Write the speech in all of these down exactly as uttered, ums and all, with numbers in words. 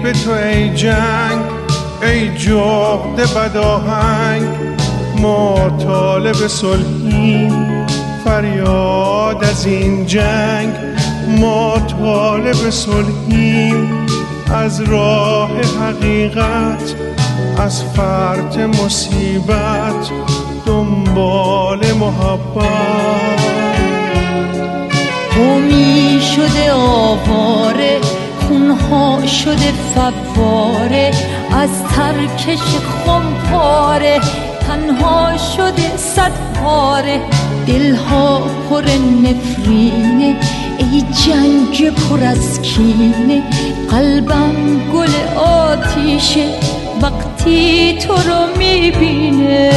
به تو ای جنگ، ای جغد بداهنگ. ما طالب صلحیم، فریاد از این جنگ. ما طالب صلحیم، از راه حقیقت، از فرط مصیبت، دنبال محبت. قومی شده آواره، خونها شده فواره، از ترکش خمپاره تنها شده صد پاره. دلها پر نفرینه، ای جنگ پر از کینه. قلبم گل آتیشه وقتی تو رو میبینه.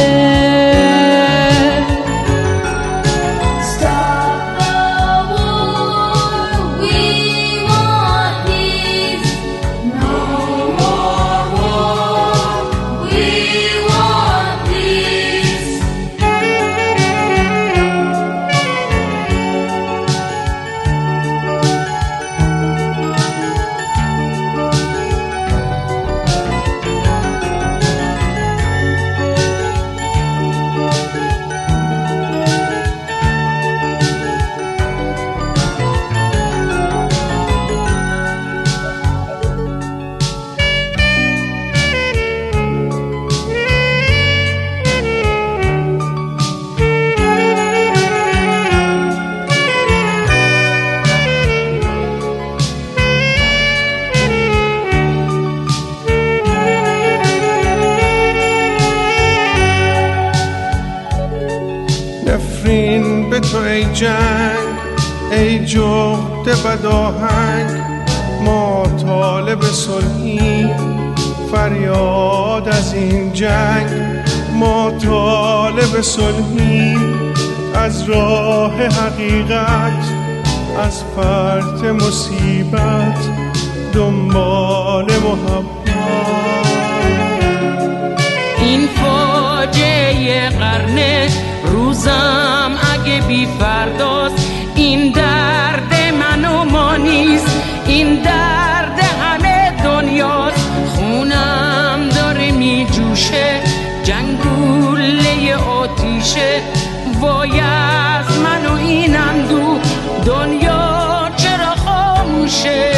نفرین به تو ای جنگ، ای جغد بداهنگ. ما طالب صلحیم، فریاد از این جنگ. ما طالب صلحیم، از راه حقیقت، از فرط مصیبت، دنبال محبت. این فاجعه قرنه، روزم اگه بی فرداست. این درد من و ما نیست، این درد همه دنیاست. خونم داره می جوشه، جنگوله آتیشه. وای از من و این اندوه، دنیا چرا خاموشه؟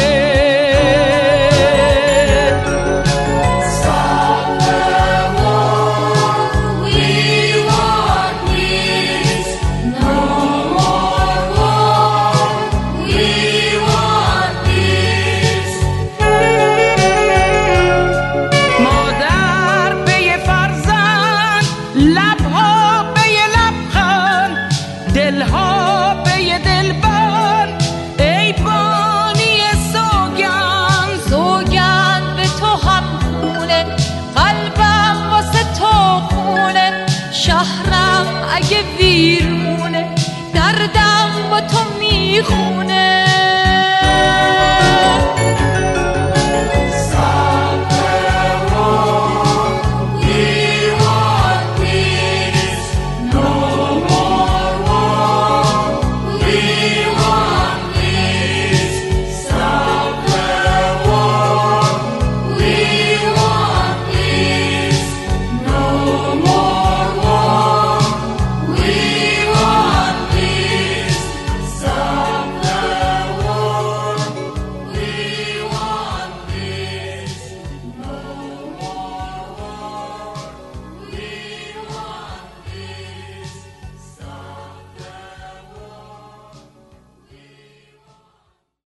دلها به یه دلبند، ای بانی سوگند. سوگند به تو هم خونه، قلبم واسه تو خونه. شهرم اگه ویرونه، دردم با تو میخونه.